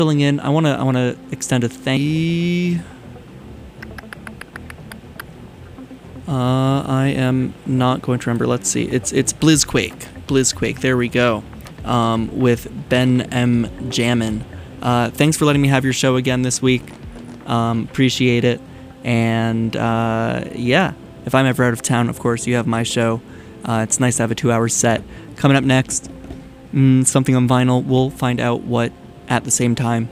filling in. I wanna extend a thank you. I am not going to remember. Let's see. It's Blizzquake. There we go. With Ben M. Jammin. Thanks for letting me have your show again this week. Appreciate it. And yeah, if I'm ever out of town, of course, you have my show. It's nice to have a 2-hour set. Coming up next, something on vinyl. We'll find out what at the same time.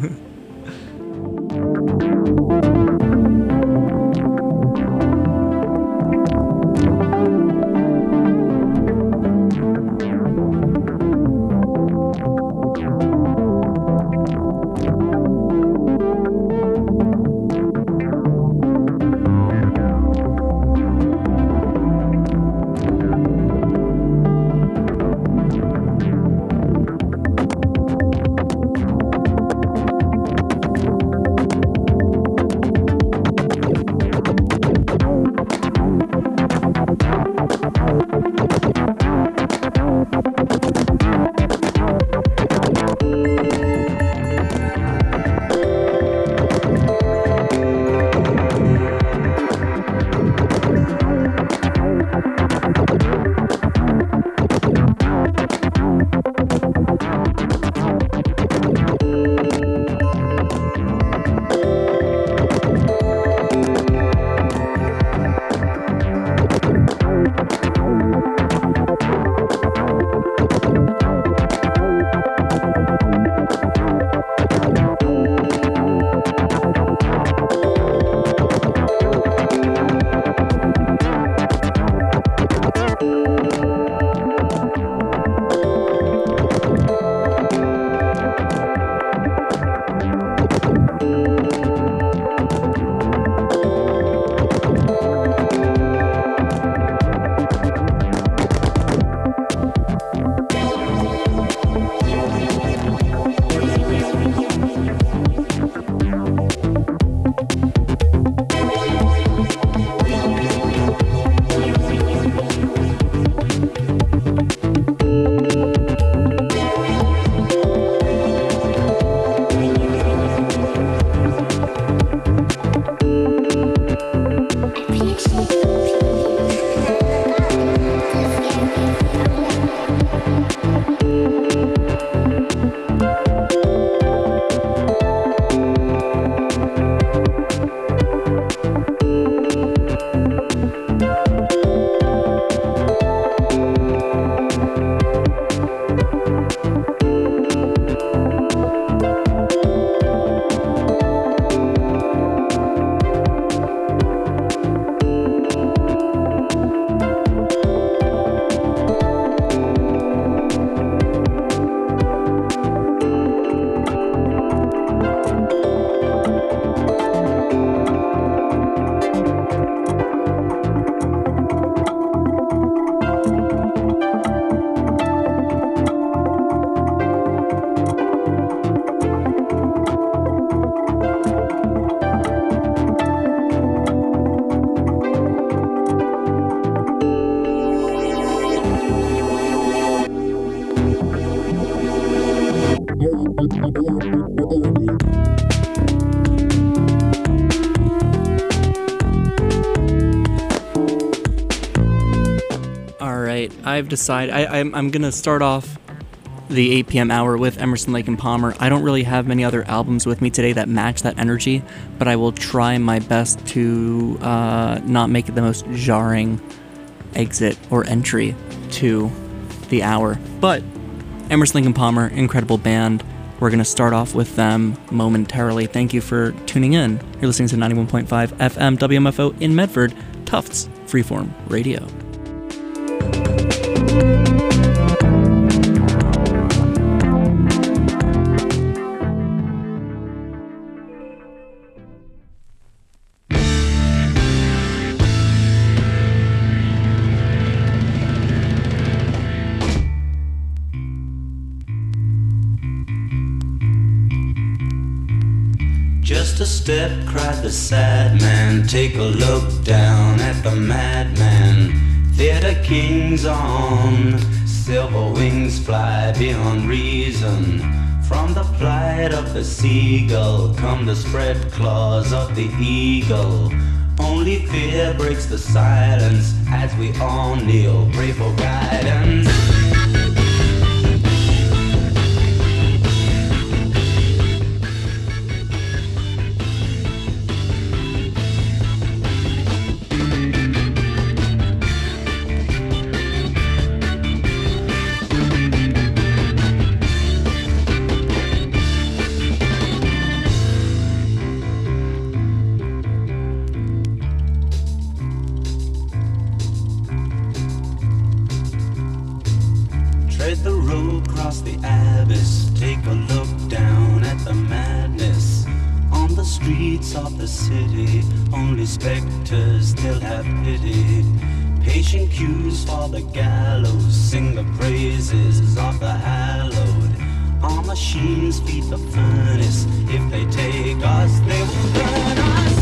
I've decided I'm gonna start off the 8 p.m. hour with Emerson, Lake and Palmer. I don't really have many other albums with me today that match that energy, but I will try my best to not make it the most jarring exit or entry to the hour. But Emerson, Lake and Palmer, incredible band. We're going to start off with them momentarily. Thank you for tuning in. You're listening to 91.5 FM WMFO in Medford, Tufts Freeform Radio. Just a step, cried the sad man. Take a look down at the madman. Theater kings on silver wings fly beyond reason. From the plight of the seagull come the spread claws of the eagle. Only fear breaks the silence as we all kneel, pray for guidance. Tread the road, cross the abyss, take a look down at the madness. On the streets of the city, only specters still have pity. Patient cues for the gallows, sing the praises of the hallowed. Our machines feed the furnace, if they take us, they will burn us.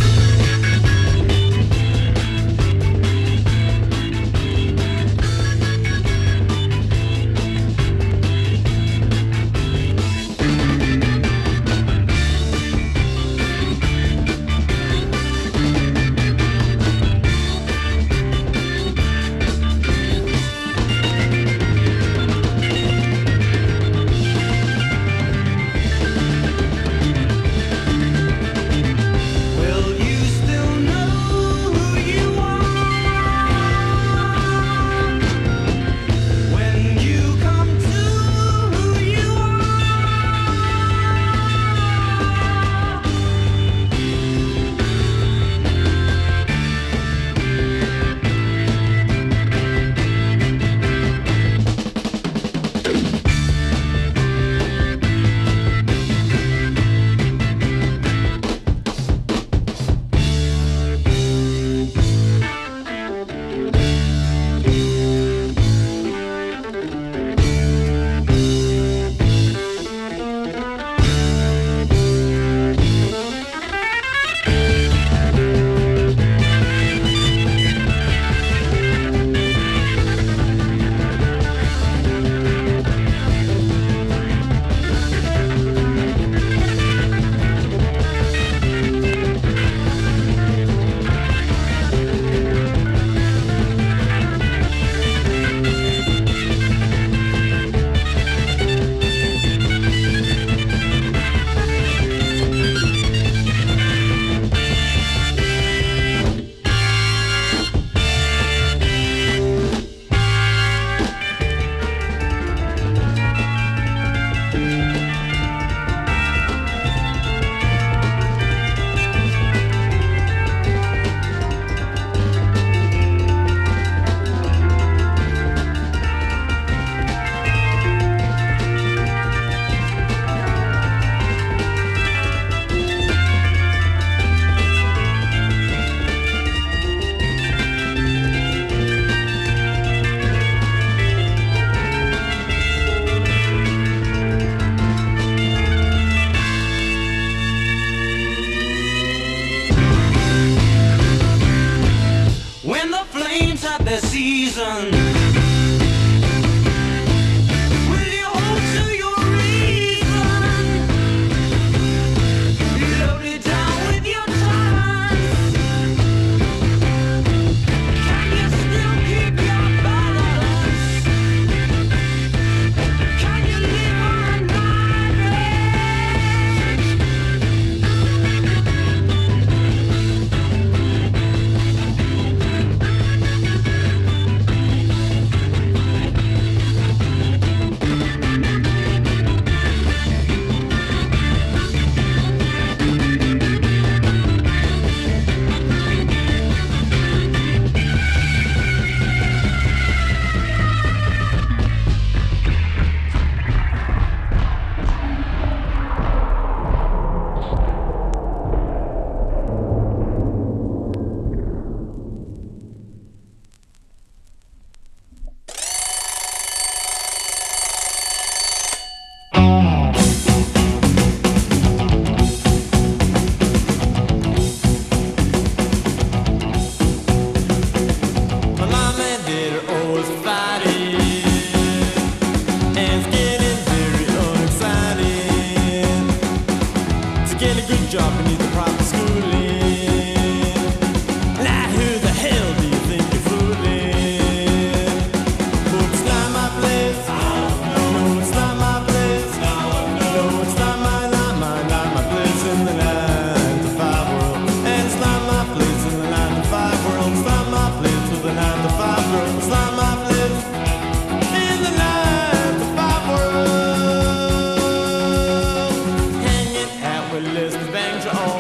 To get a good job, you need the proper schooling. Now who the hell do you think you're fooling? But it's not my place. No, it's not my place. No, it's not my place in the 9 to 5 world. And it's not my place in the 9 to 5 world. It's not my place with the 9 to 5 world. It's not my place in the 9 to 5 world. Hanging out with Lester Bangs are all.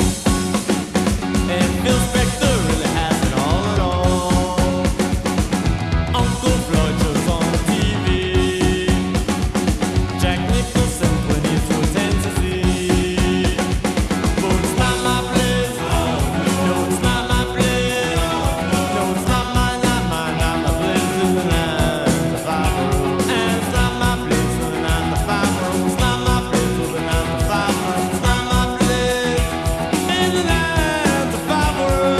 And Phil Spector really has it all in all. Uncle Floyd shows on the TV. Jack Nicholson when he's too intense to see. But it's not my place. No, it's not my place. No, it's not my place in the 9 to 5 world. And it's not my place in the 9 to 5 world. It's not my place with the 9 to 5 world. It's not my place in the 9 to 5 world.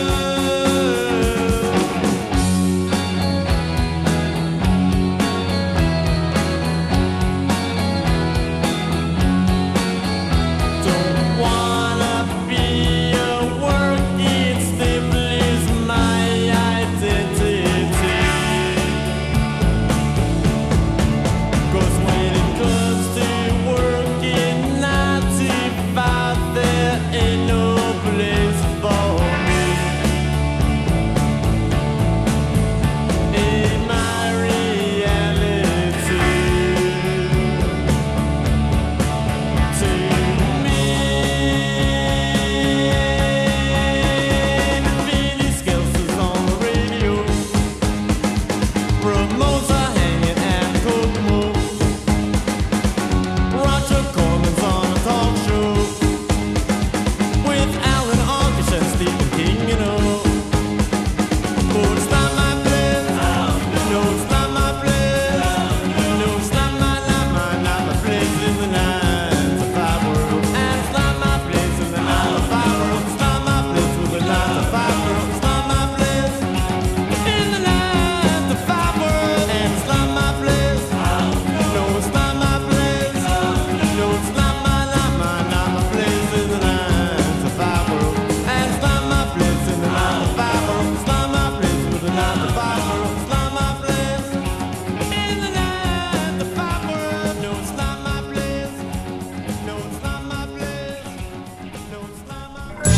Don't wanna be a working staple is my identity. 'Cause when it comes to working 9 to 5, there ain't no place for me. In my reality, to me, Vinnie Skelton's on the radio. Ramones are hanging at Kokomo. Roger Corman's on a talk show with Alan Arkish and Stephen King, you know. But it's not my place. No, it's not my place. No, it's not my place in the 9 to 5 world. And it's not my place in the 9 to 5 world. It's not my place with the 9 to 5 world. It's not my place in the 9 to 5 world. And it's not my place. No, it's not my place. No, it's not my place in the 9 to 5 world. And it's not my place in the 9 to 5 world. It's not my place with the 9 to 5 world. It's not my place in the 9 to 5 world. No, it's not my place. No, it's not my place. No, it's not my place.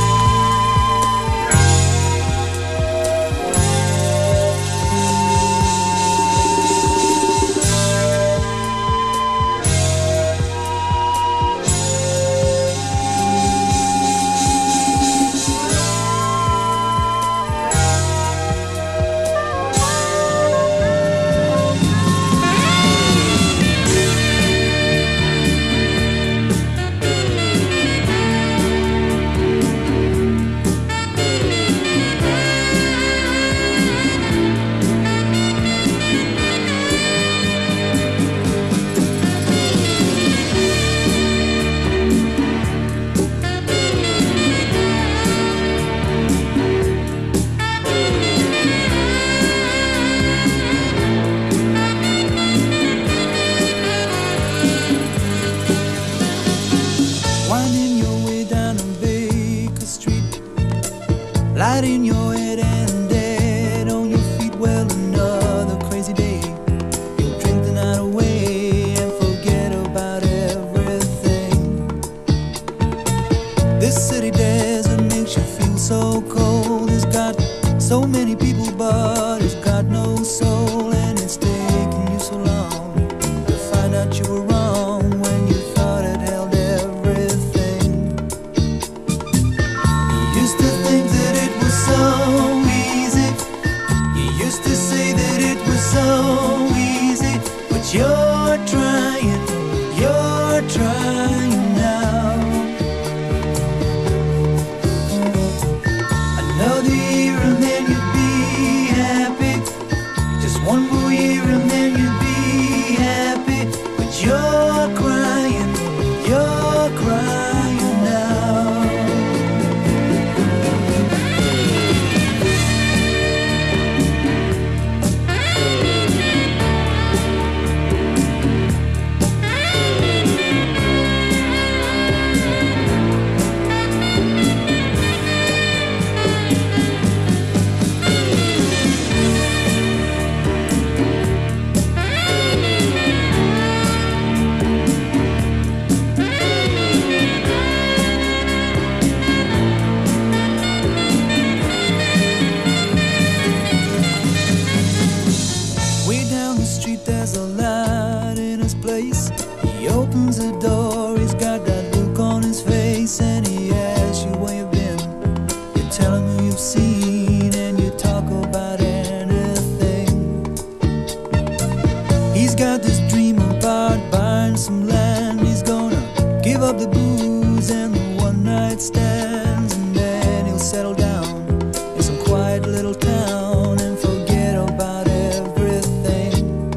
Winding your way down on Baker Street, light in your head and dead on your feet. Well, another crazy day. You'll drink the night away and forget about everything. This city desert makes you feel so cold. It's got so many people, but it's got no soul. And it's taken you so long to find out you were wrong when you thought it held everything. You used to think that it was so easy. You used to say that it was so easy. But you're trying now. Another year and then you'd be the booze and the one night stands, and then he'll settle down in some quiet little town and forget about everything.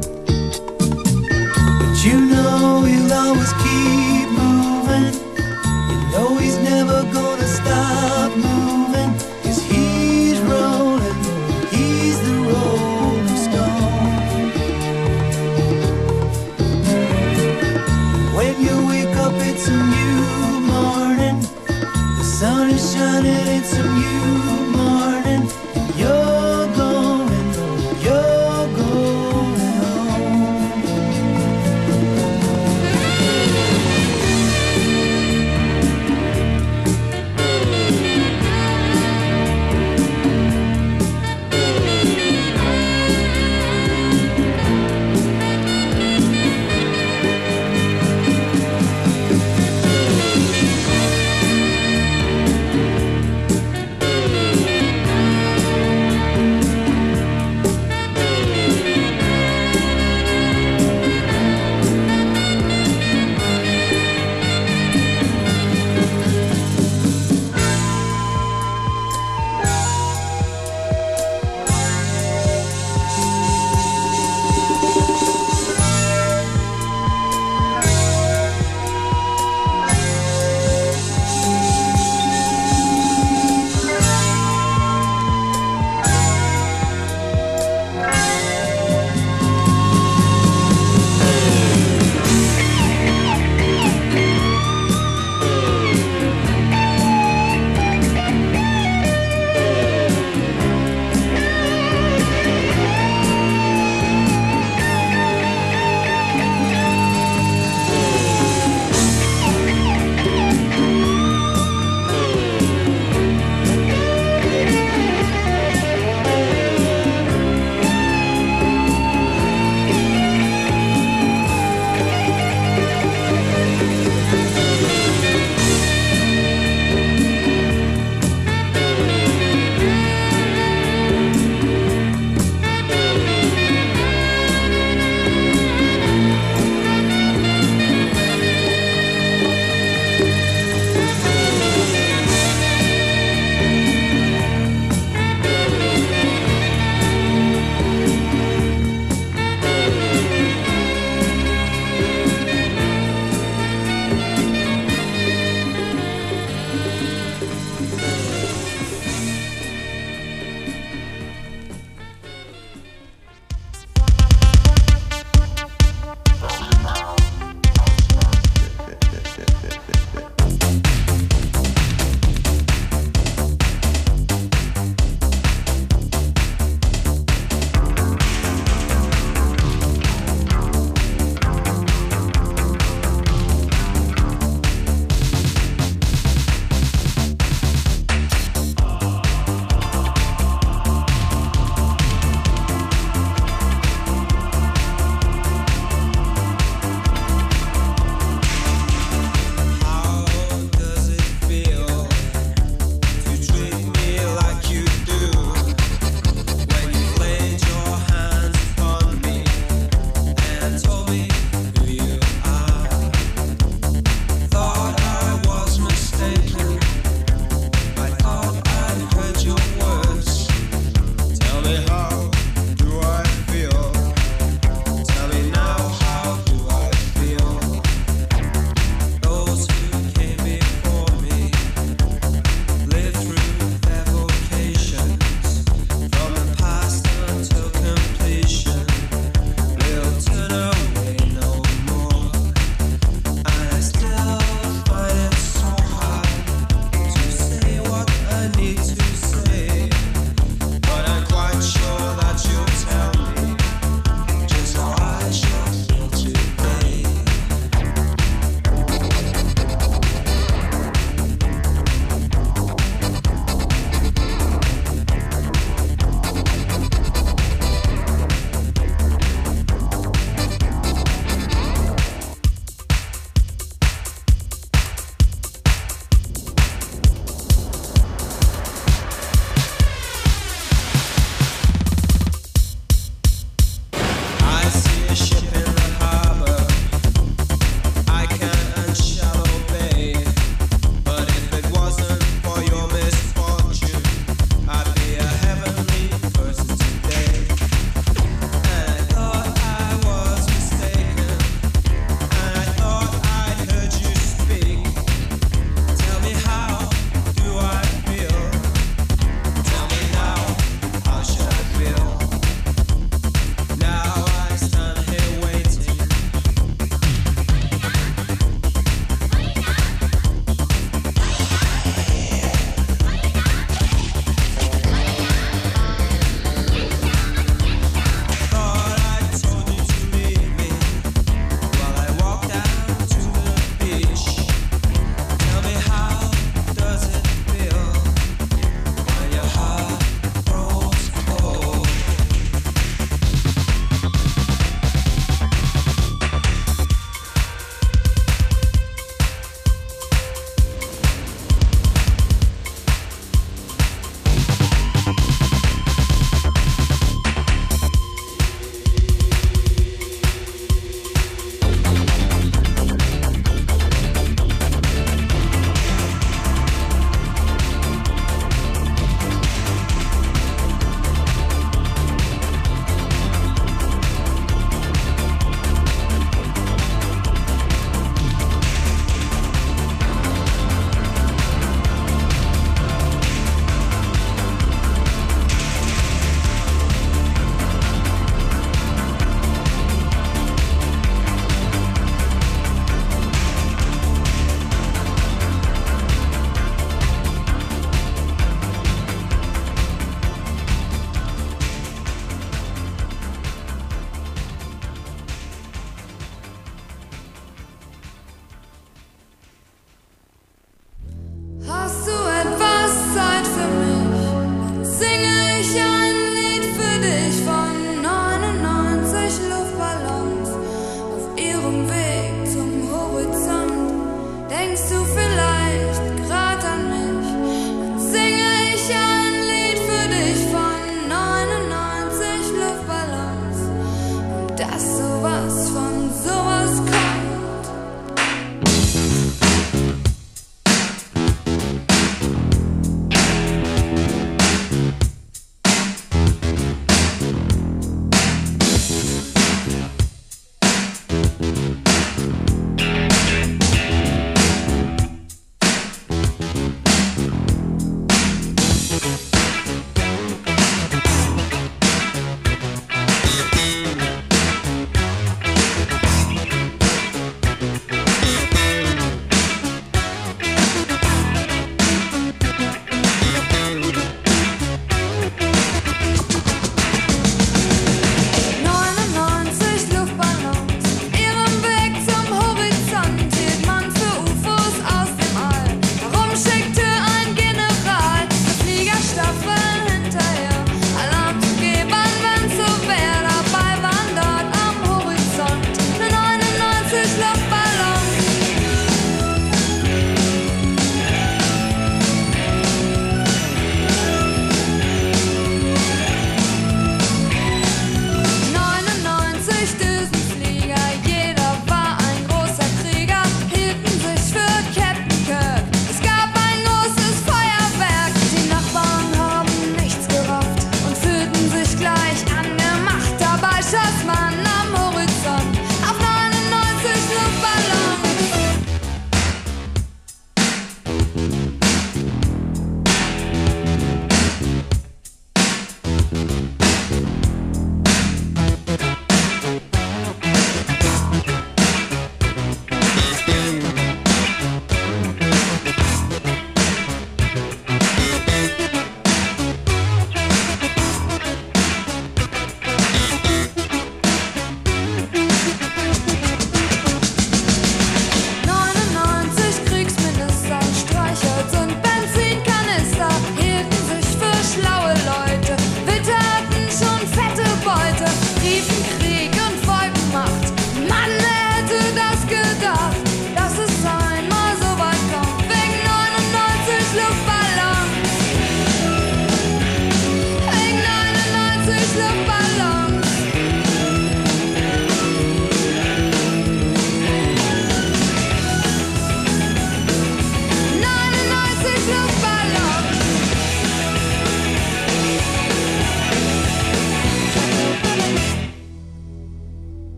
But you know he'll always keep moving. You know he's never gonna stop moving, 'cause he's rolling, he's the Rolling Stone. When you wake up, it's a new morning. The sun is shining, it's a new morning. And you're going home.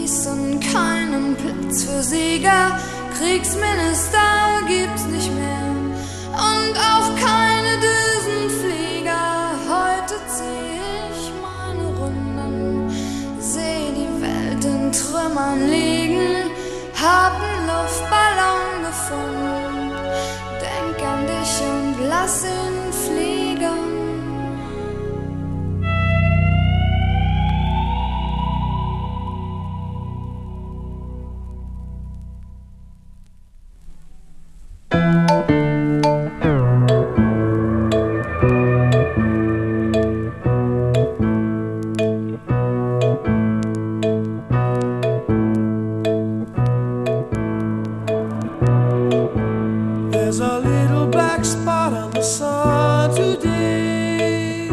schießen, keinen Platz für Sieger. Kriegsminister gibt's nicht mehr und auch keine Düsenflieger. Heute zieh ich meine Runden, seh die Welt in Trümmern liegen, hab einen Luftballon gefunden, denk an dich und lass ihn fliegen. There's a little black spot on the sun today.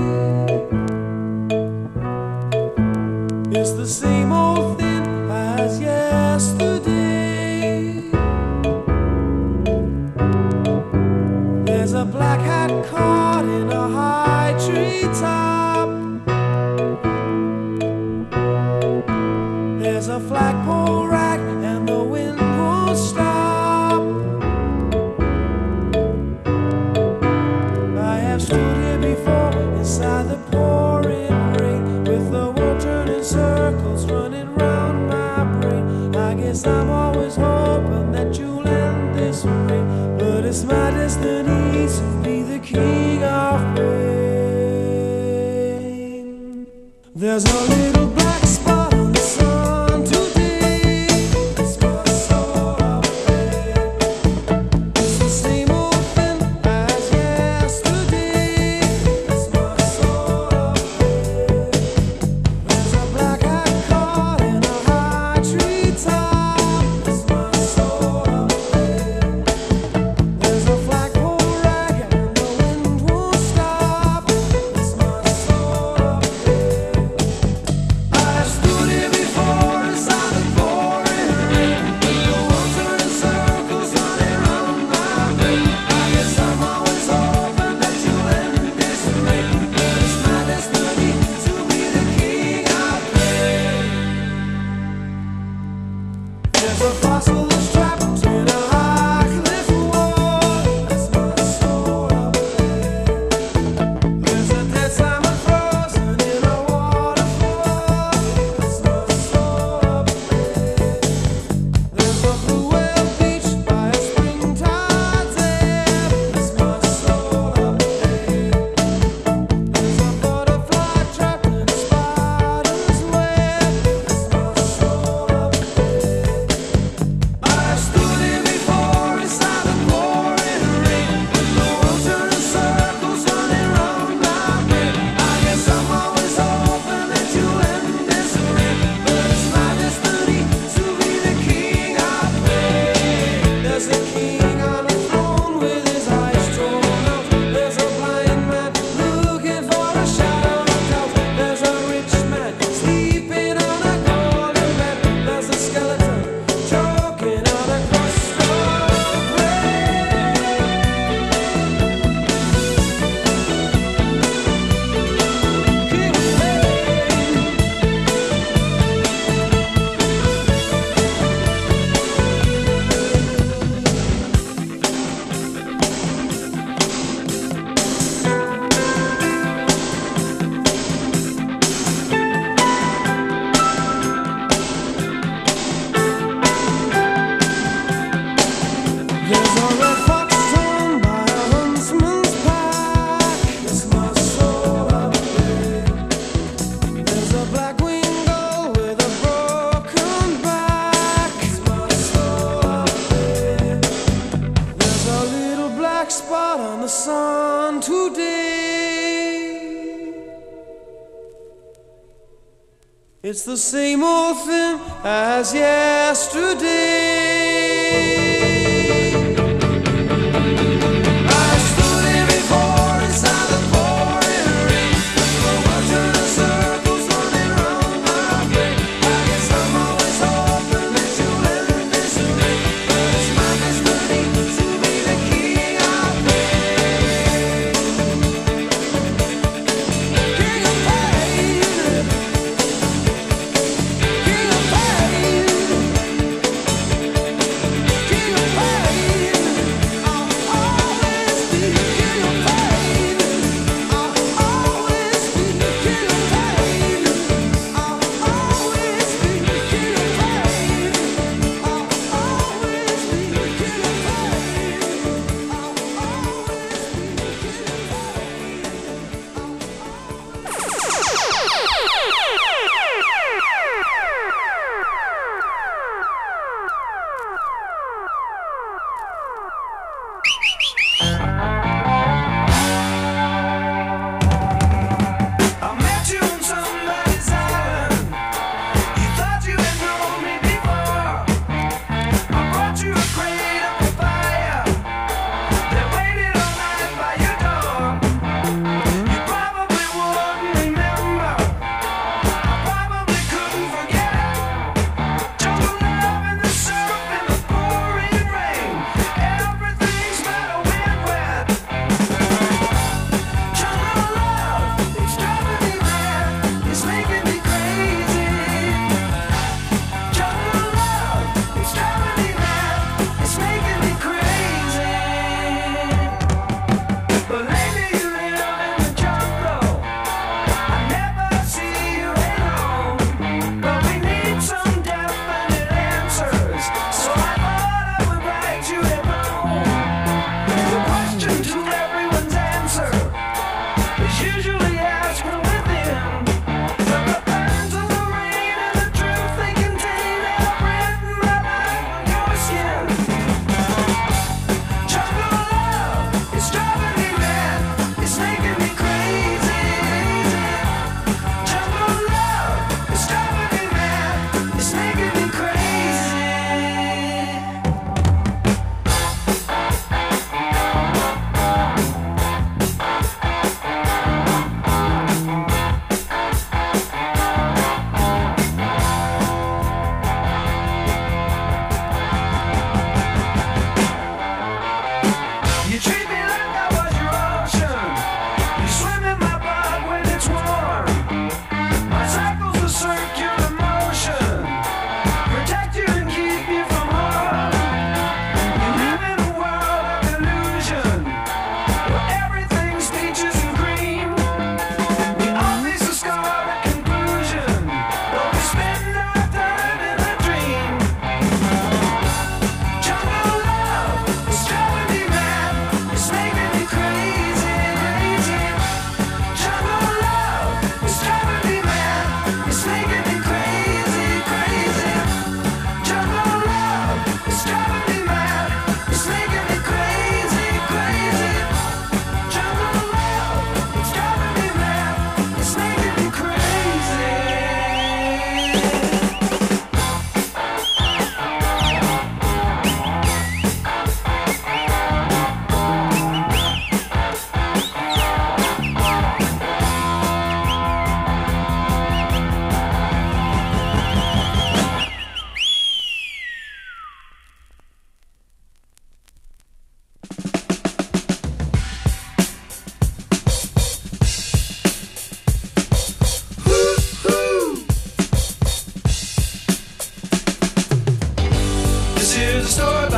It's the same old thing as yesterday. There's a black hat caught in a high tree top. There's a flagpole rack and the wind won't stop. I have stood here before inside the pouring rain, with the world turning circles running round my brain. I guess I'm always hoping that you'll end this way, but it's my destiny to be the king of pain. There's a little black spot on the sun today. It's my soul of pain. It's the same old thing as yesterday. It's my soul of pain. There's a black hat caught in a high tree top. It's my soul of pain. There's a flagpole rag and the wind won't stop. It's my soul of pain. I stood here before inside the pouring rain, with the world turning circles running round my brain. I guess I'm always hoping that you'll end this way, but it's my destiny to be the king of pain. There's a fossil that's trapped in a high cliff wall. That's my soul of pain. There's a dead salmon frozen in a waterfall. That's my soul of pain. There's a blue whale beached by a springtide ebb. That's my soul of pain. There's a butterfly trapped in a spider's web. That's my soul of pain. I stood here before inside the pouring rain, with the world turning circles running round my brain. I guess I'm always hoping that you'll end this rain, but it's my destiny to be the king of pain. There's a king on a throne with his eyes torn out. There's a blind man looking for a shadow of doubt. There's a rich man sleeping on a golden bed. There's a skeleton choking on a crust of bread. King of pain. There's a red fox torn by a huntsman's pack. It's my soul of pain. There's a black winged gull with a broken back. It's my soul of pain. There's a little black spot on the sun today. It's the same old thing as yesterday. I stood here before inside the pouring rain, with the world turning circles running round my brain. I guess I'm always hoping that you'll end this rain, but it's my destiny to be the king of pain. King of pain. King of pain.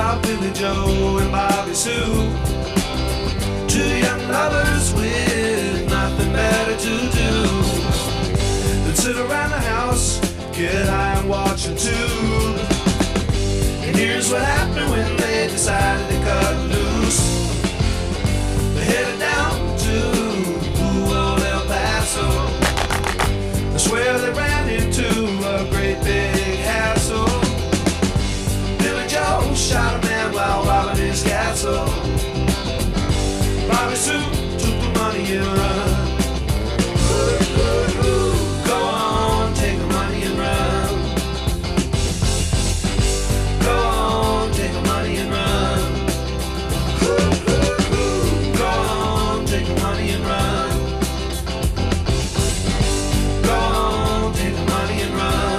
about Billy Joe and Bobby Sue. Two young lovers with nothing better to do than sit around the house, get high and watch a tube. And here's what happened when they decided to cut loose. They headed down to old El Paso. I swear they ran into a great big hassle. Billy Joe shot a man while robbing his castle. Bobby Sue took the money and run. Go on, take the money and run. Go on, take the money and run. Go on, take the money and run. Go on, take the money and run.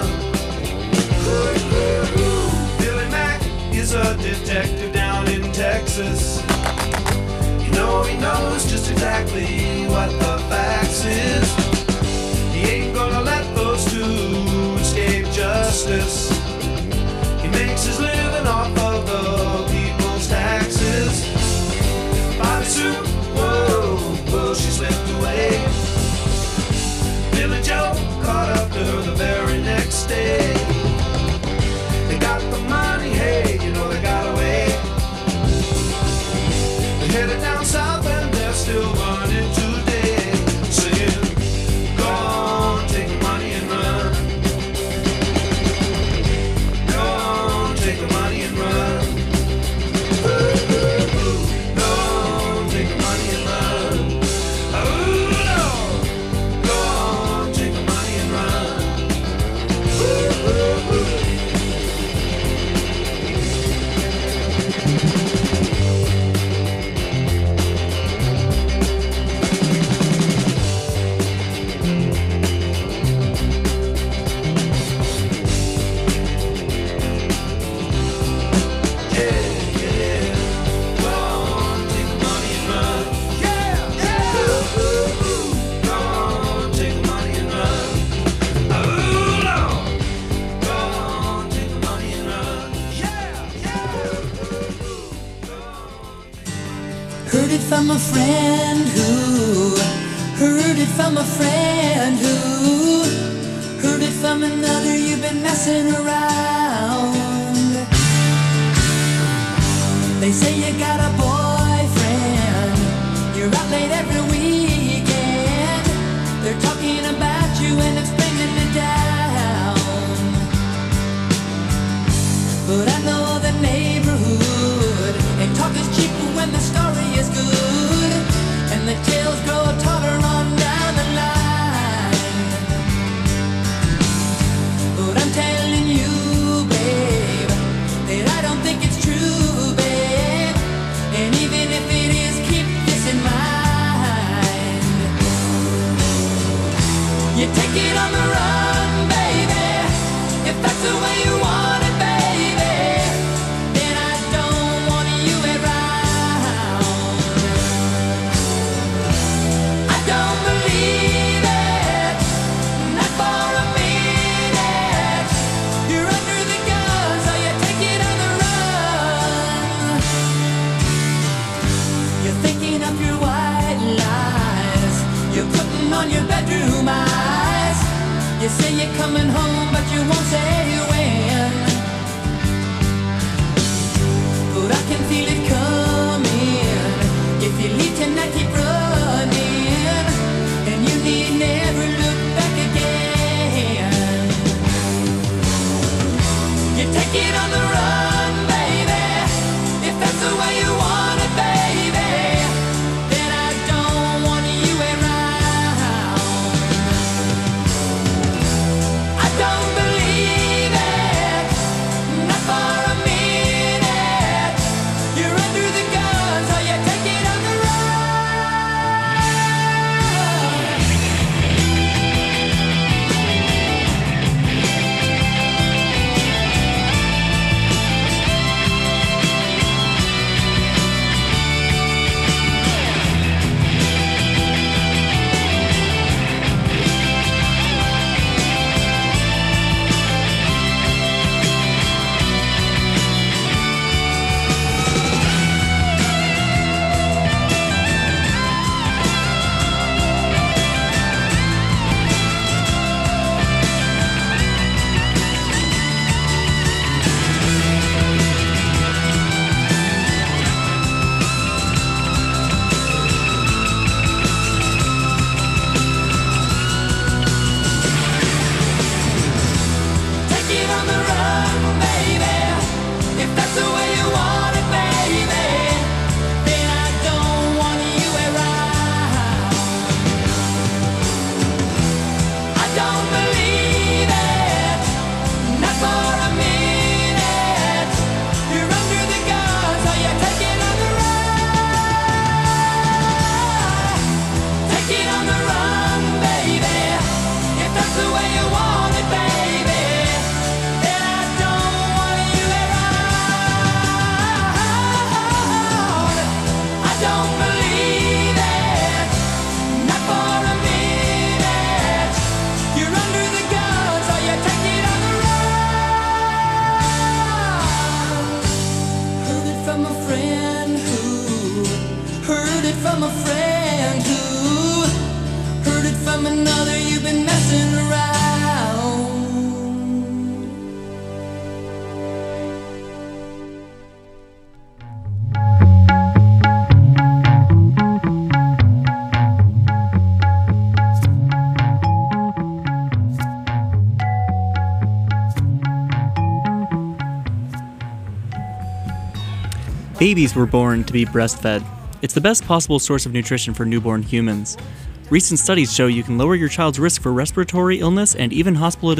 Billy Mack is a detective down in Texas. You know he knows just exactly what the facts is. He ain't gonna let those two escape justice. He makes his living off of the people's taxes. Bobby Sue, whoa, whoa, she slipped away. Billy Joe caught up to her the very next day. They got the money, hey, you know they got away. They headed down south and they're still running today, saying, go on, take the money and run. Go on, take the money and run. Go on, take the money and run. Oh, no. Go on, take the money and run. Heard it from a friend who heard it from a friend who heard it from another. You've been messing around. They say you got a boyfriend. You're out late every weekend. They're talking about you and it's bringing me down. But I know the neighborhood, and talk is cheap when the story is good, and the tales grow taller on down the line. But I'm telling you, babe, that I don't think it's true, babe. And even if it is, keep this in mind. You take it on the run, baby, if that's the way you want it, baby. Then I don't want you around. I don't believe it, not for a minute. You're under the gun, so you take it on the run. You're thinking of your white lies. You're putting on your bedroom eyes. You say you're coming home, but you won't say when. But I can feel it coming. If you leave tonight, keep running, and you need never look back again. You take it on the run, baby, if that's the way you want it, baby. Then I don't want you around. I don't believe it, not for a minute. You're under the gun, so you take it on the run. the way you want it, baby, then I don't want you around. I don't believe it, not for a minute. You're under the gun, so you're taking on the run. Take it on the run, baby. If that's the way you want it, baby, then I don't want you around. I don't believe it, not for a minute. You're under the gun, so you take it on the run. Heard it from a friend who heard it from a friend who heard it from another. You've been messing around. Babies were born to be breastfed. It's the best possible source of nutrition for newborn humans. Recent studies show you can lower your child's risk for respiratory illness and even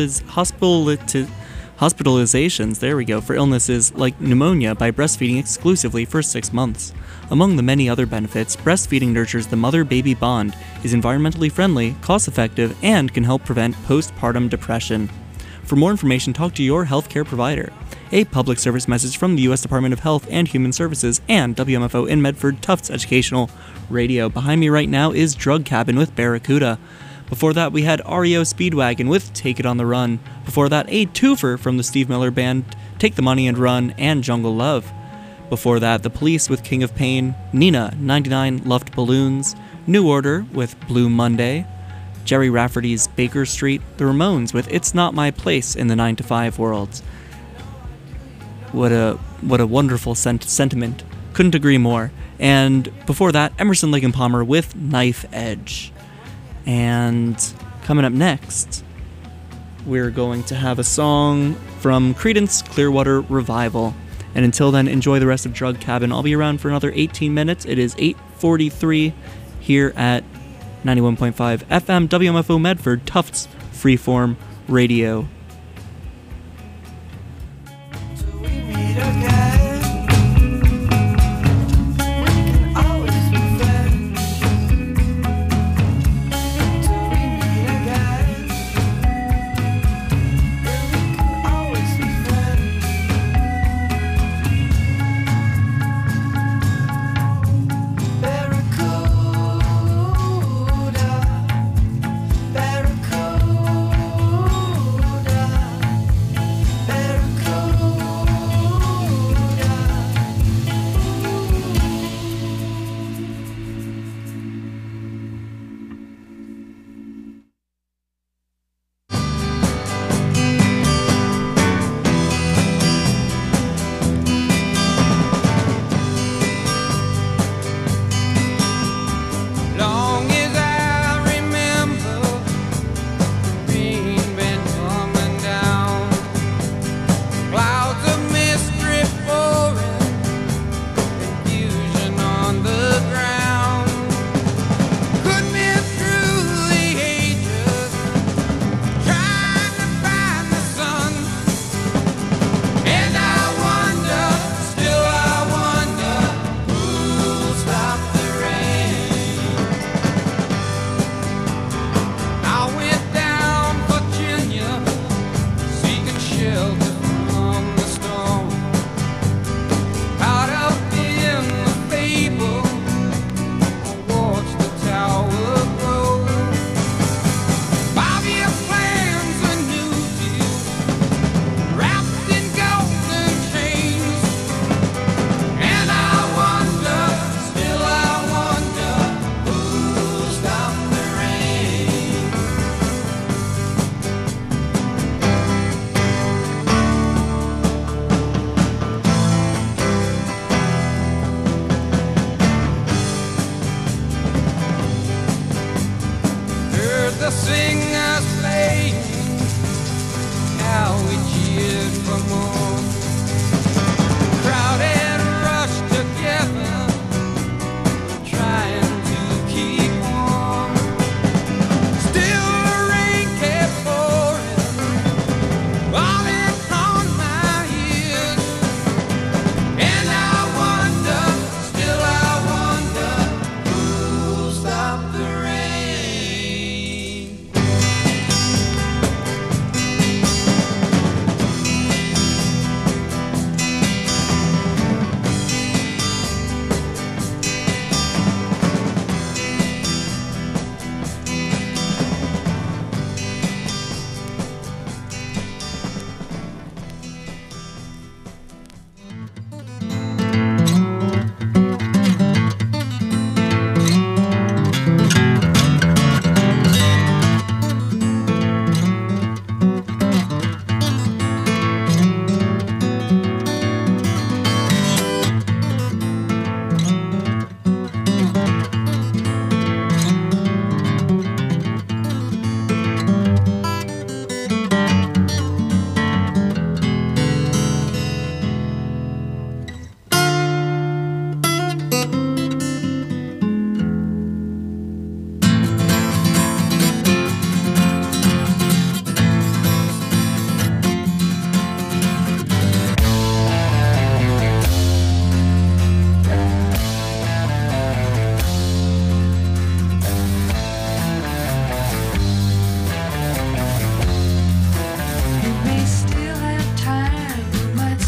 hospitalizations, for illnesses like pneumonia by breastfeeding exclusively for 6 months. Among the many other benefits, breastfeeding nurtures the mother-baby bond, is environmentally friendly, cost-effective, and can help prevent postpartum depression. For more information, talk to your healthcare provider. A public service message from the U.S. Department of Health and Human Services and WMFO in Medford Tufts Educational Radio. Behind me right now is Drug Cabin with Barracuda. Before that, we had REO Speedwagon with Take It on the Run. Before that, a twofer from the Steve Miller Band, Take the Money and Run, and Jungle Love. Before that, The Police with King of Pain, Nina, 99 Luft Balloons, New Order with Blue Monday, Jerry Rafferty's Baker Street, The Ramones with It's Not My Place in the 9 to 5 worlds. What a wonderful sentiment. Couldn't agree more. And before that, Emerson, Lake and Palmer with Knife Edge. And coming up next, we're going to have a song from Creedence Clearwater Revival. And until then, enjoy the rest of Drug Cabin. I'll be around for another 18 minutes. It is 8:43 here at 91.5 FM WMFO Medford Tufts Freeform Radio. Barracuda,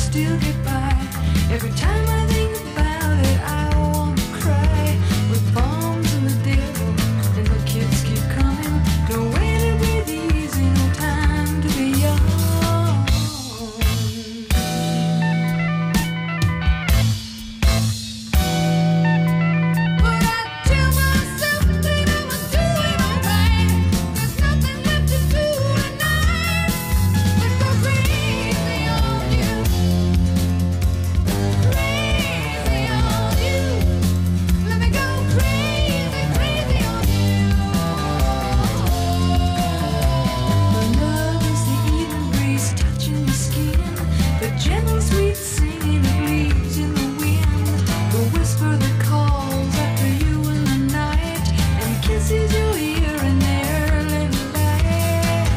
still get by. Every time I think about it, I wanna cry. With bombs and the devil, and the kids keep coming. No way to breathe easy, no time to be young. But I tell myself that I'ma do it alright. There's nothing left to do tonight. But go crazy on you, crazy on you. Let me go crazy, crazy on you. The love is the even breeze touching your skin. The gentle sweet singing of leaves in the wind. The whisper that calls after you in the night and kisses your ear in the early light.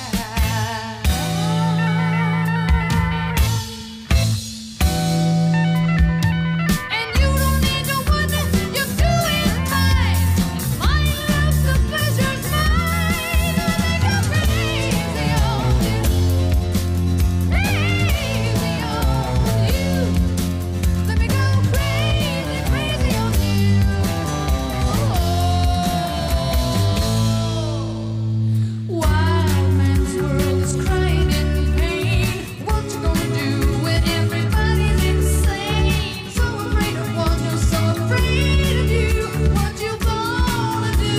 And you don't need to wonder, you're doing fine. My love's the pleasure's mine. Let me go crazy on you, crazy on you. Let me go crazy, crazy on you. Wild man's world is crying in pain. What you gonna do when everybody's insane? So afraid of what you're so afraid of you. What you gonna do?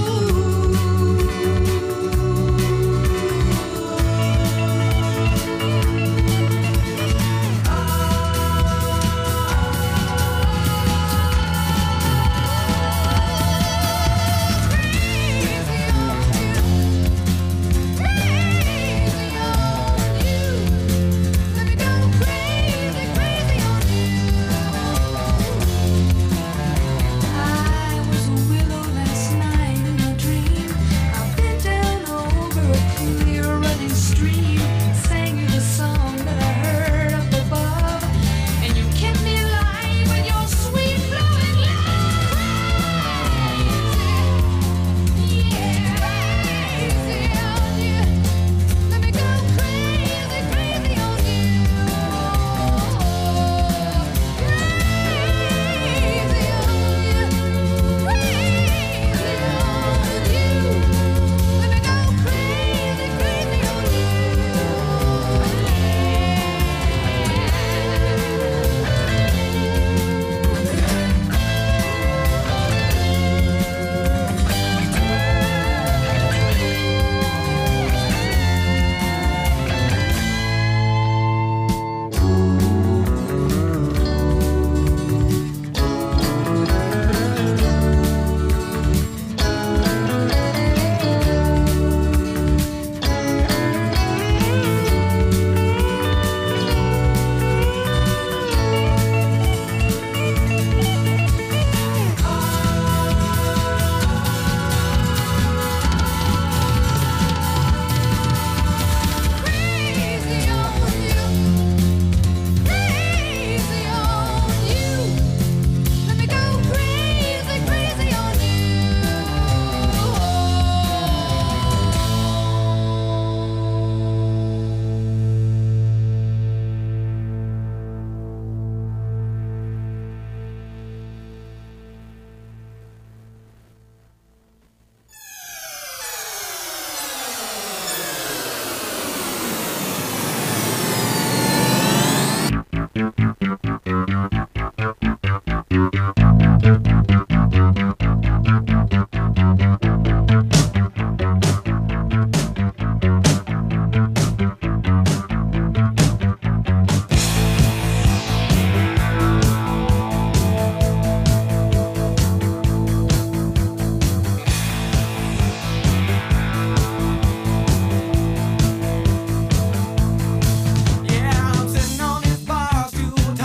I was a willow last night in a dream. I bent down over a clear running stream, sang you the song that I heard up above, and you kept me alive with your sweet flowing love. Yeah, crazy on you. Let me go crazy, crazy on you. Crazy on you, crazy on you. Let me go crazy, crazy on you. Crazy on you, crazy on you. Let me go crazy, crazy on Yeah, I'm sitting on this bar stool,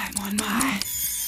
I'm on my.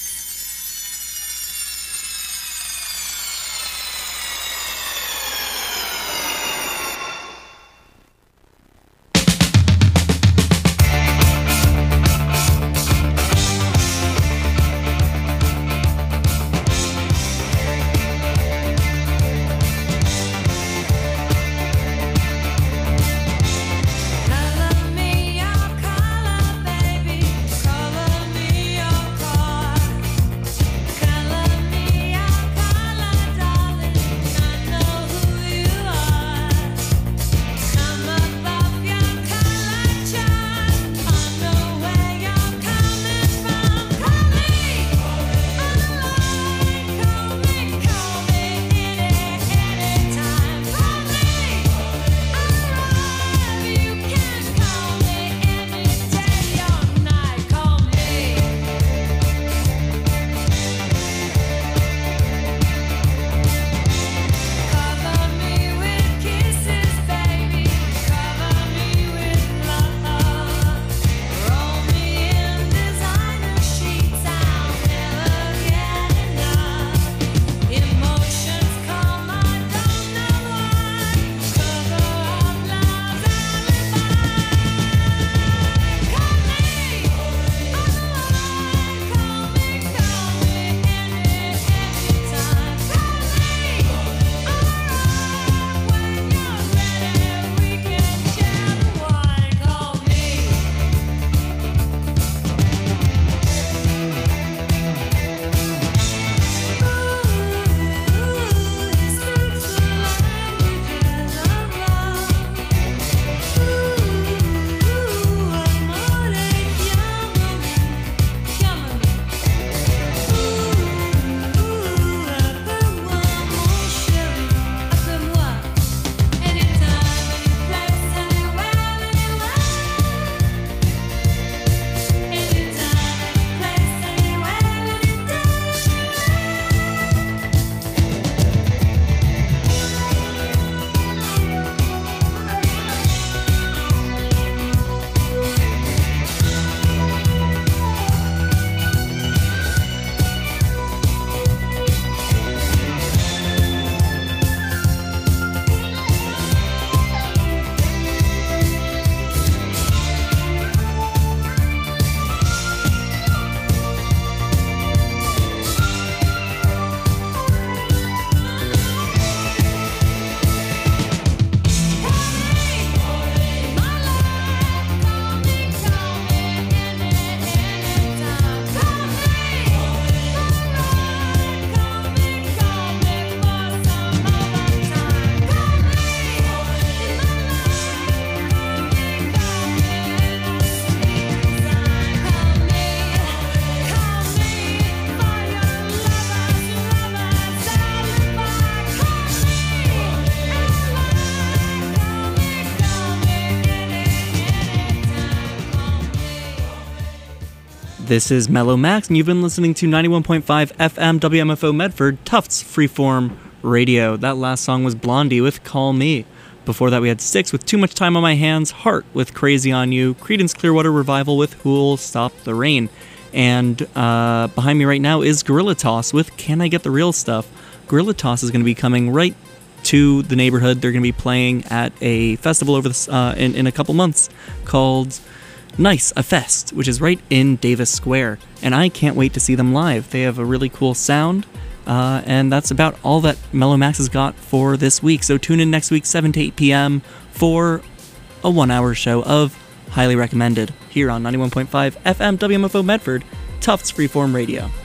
Color me your color, baby. Color me your color. Color me your color, darling. I know who you are. I'm above your color chart. I know where you're coming from. Call me online. Call me anytime. Call me arrive. You can call me any day or night. Call me. Cover me with kisses, baby. Cover me with love. Roll me in designer sheets. I'll never get enough. Emotions come, I don't know why. Cover up love's alibi. Call me online. Call me anytime. Call me arrive when you're ready. We can share the wine. Call me. This is Mellow Max, and you've been listening to 91.5 FM WMFO Medford, Tufts Freeform Radio. That last song was Blondie with Call Me. Before that, we had Styx with Too Much Time on My Hands, Heart with Crazy on You, Creedence Clearwater Revival with Who'll Stop the Rain. And behind me right now is Gorilla Toss with Can I Get the Real Stuff. Gorilla Toss is going to be coming right to the neighborhood. They're going to be playing at a festival over this in a couple months called Nice, a Fest, which is right in Davis Square, and I can't wait to see them live. They have a really cool sound, and that's about all that Mellow Max has got for this week. So tune in next week, 7 to 8 p.m. for a 1-hour show of Highly Recommended here on 91.5 FM WMFO Medford, Tufts Freeform Radio.